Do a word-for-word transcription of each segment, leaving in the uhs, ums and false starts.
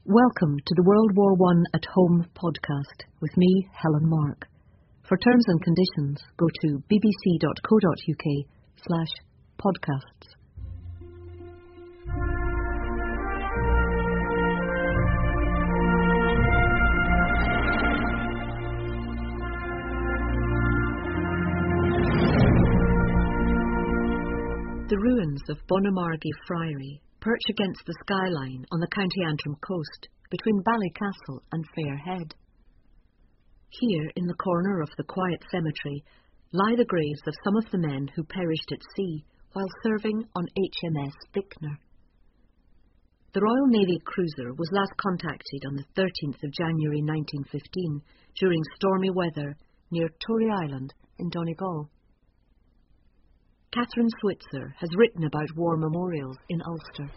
Welcome to the World War One at Home podcast with me, Helen Mark. For terms and conditions, go to bbc.co.uk slash podcasts. The ruins of Bonamargie Friary perch against the skyline on the County Antrim coast between Ballycastle and Fairhead. Here, in the corner of the quiet cemetery, lie the graves of some of the men who perished at sea while serving on H M S Victor. The Royal Navy cruiser was last contacted on the thirteenth of January nineteen fifteen during stormy weather near Tory Island in Donegal. Catherine Switzer has written about war memorials in Ulster.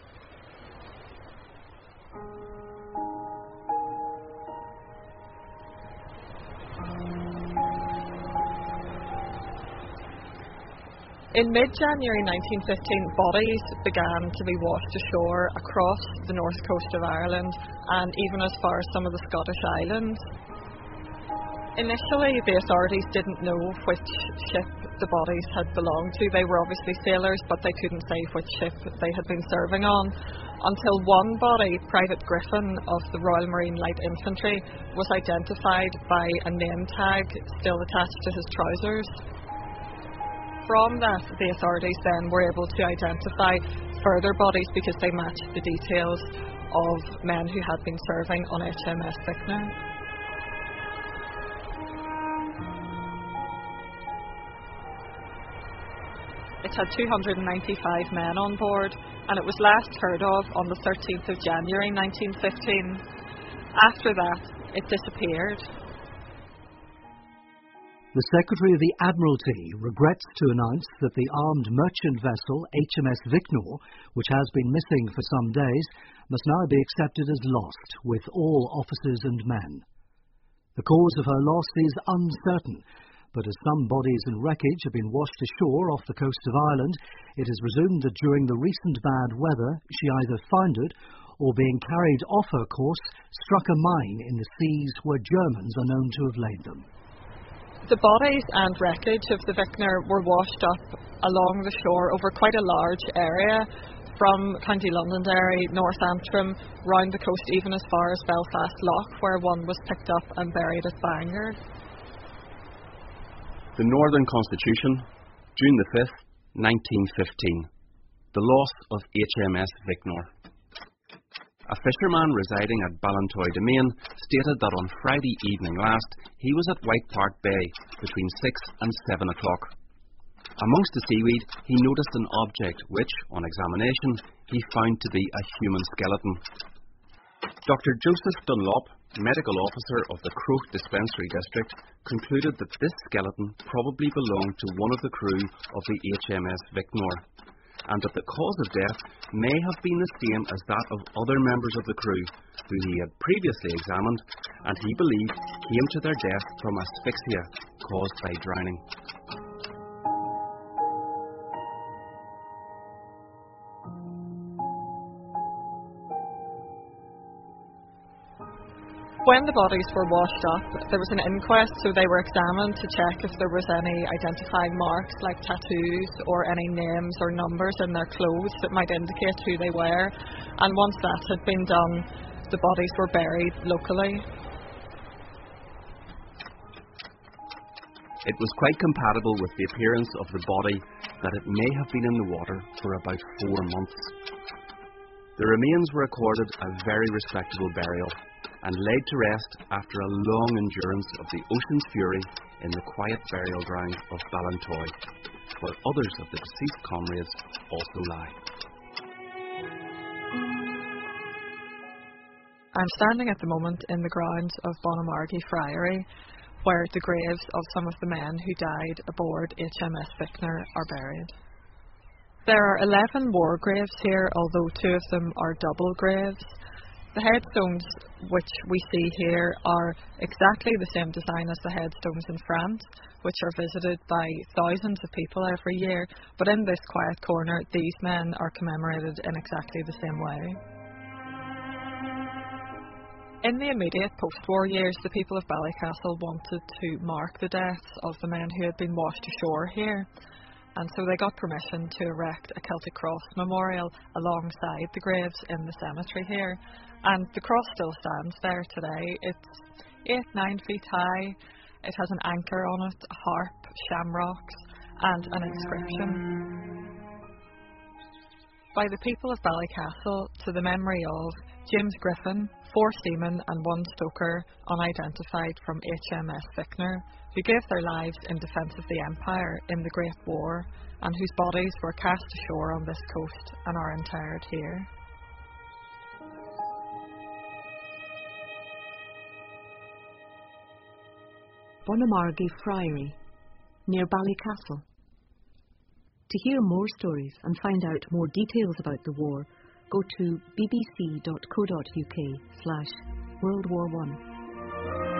In mid-January nineteen fifteen, bodies began to be washed ashore across the north coast of Ireland and even as far as some of the Scottish islands. Initially, the authorities didn't know which ship the bodies had belonged to. They were obviously sailors, but they couldn't say which ship they had been serving on, until one body, Private Griffin of the Royal Marine Light Infantry, was identified by a name tag still attached to his trousers. From that, the authorities then were able to identify further bodies because they matched the details of men who had been serving on H M S Victor. It had two hundred ninety-five men on board, and it was last heard of on the thirteenth of January nineteen fifteen. After that, it disappeared. The Secretary of the Admiralty regrets to announce that the armed merchant vessel H M S Victor, which has been missing for some days, must now be accepted as lost, with all officers and men. The cause of her loss is uncertain, but as some bodies and wreckage have been washed ashore off the coast of Ireland, it is presumed that during the recent bad weather she either foundered or, being carried off her course, struck a mine in the seas where Germans are known to have laid them. The bodies and wreckage of the Victor were washed up along the shore over quite a large area, from County Londonderry, North Antrim, round the coast even as far as Belfast Lough, where one was picked up and buried at Bangor. The Northern Constitution, June the fifth, nineteen fifteen. The loss of H M S Victor. A fisherman residing at Ballantoy Domain stated that on Friday evening last he was at White Park Bay between six and seven o'clock. Amongst the seaweed he noticed an object which, on examination, he found to be a human skeleton. Doctor Joseph Dunlop, medical officer of the Croke Dispensary District, concluded that this skeleton probably belonged to one of the crew of the H M S Victor, and that the cause of death may have been the same as that of other members of the crew, who he had previously examined, and he believed came to their death from asphyxia caused by drowning. When the bodies were washed up, there was an inquest, so they were examined to check if there was any identifying marks like tattoos or any names or numbers in their clothes that might indicate who they were. And once that had been done, the bodies were buried locally. It was quite compatible with the appearance of the body that it may have been in the water for about four months. The remains were accorded a very respectable burial, and laid to rest after a long endurance of the ocean's fury in the quiet burial ground of Ballantoy, where others of the deceased comrades also lie. I'm standing at the moment in the grounds of Bonamargie Friary, where the graves of some of the men who died aboard H M S Victor are buried. There are eleven war graves here, although two of them are double graves. The headstones which we see here are exactly the same design as the headstones in France, which are visited by thousands of people every year, but in this quiet corner these men are commemorated in exactly the same way. In the immediate post-war years, the people of Ballycastle wanted to mark the deaths of the men who had been washed ashore here, and so they got permission to erect a Celtic Cross memorial alongside the graves in the cemetery here, and the cross still stands there today. It's eight, nine feet high. It has an anchor on it, a harp, shamrocks, and an inscription. By the people of Ballycastle, to the memory of James Griffin, four seamen and one stoker, unidentified, from H M S Vicknour, who gave their lives in defence of the Empire in the Great War, and whose bodies were cast ashore on this coast and are interred here. Bonamargie Friary, near Ballycastle. To hear more stories and find out more details about the war, go to b b c dot co dot u k slash World War One.